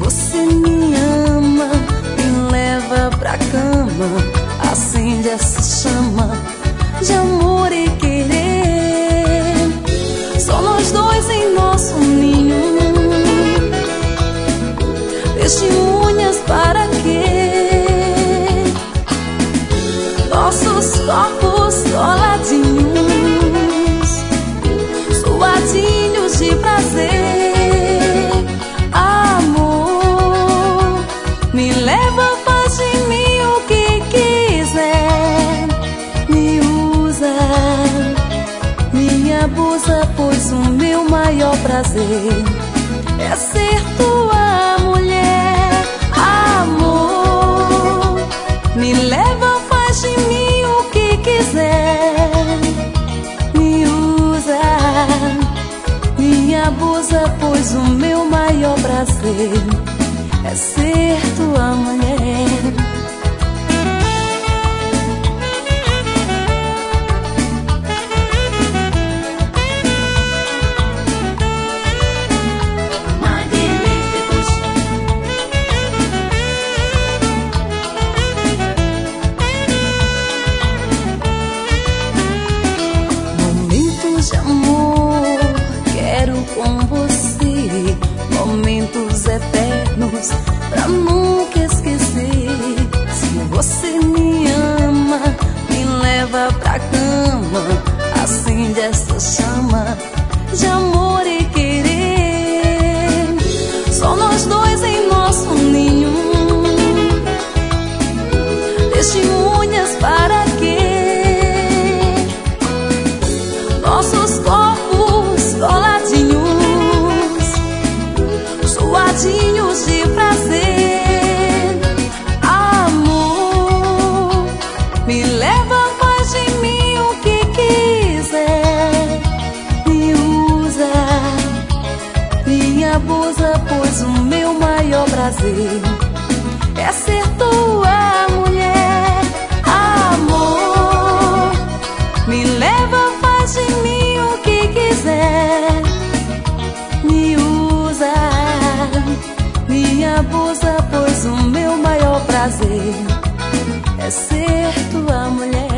você me ama, me leva pra cama, acende essa chama de amor e querer. Só nós dois em nosso ninho, testemunhas para quê? Nossos corpos coladinhos, suadinhos de prazer. Amor, me leva, faz de mim o que quiser. Me usa, me abusa, pois o meu maior prazer é ser tua mulher. Amor, me leva, faz de mim o que quiser. Me usa, me abusa, pois o meu maior prazer é ser tua mulher. De amor, quero com você momentos eternos pra nunca esquecer. Se você me ama, me leva pra cama, acende essa chama de amor e querer. Só nós dois em nosso ninho, testemunhas para quê? Nossos corpos coladinhos, suadinhos de prazer. Amor, me leva, faz de mim o que quiser. Me usa, me abusa, pois o meu maior prazer é ser tua mulher. Amor, me leva, faz de mim o que quiser. Me usa, me abusa, pois o meu maior prazer é ser tua mulher.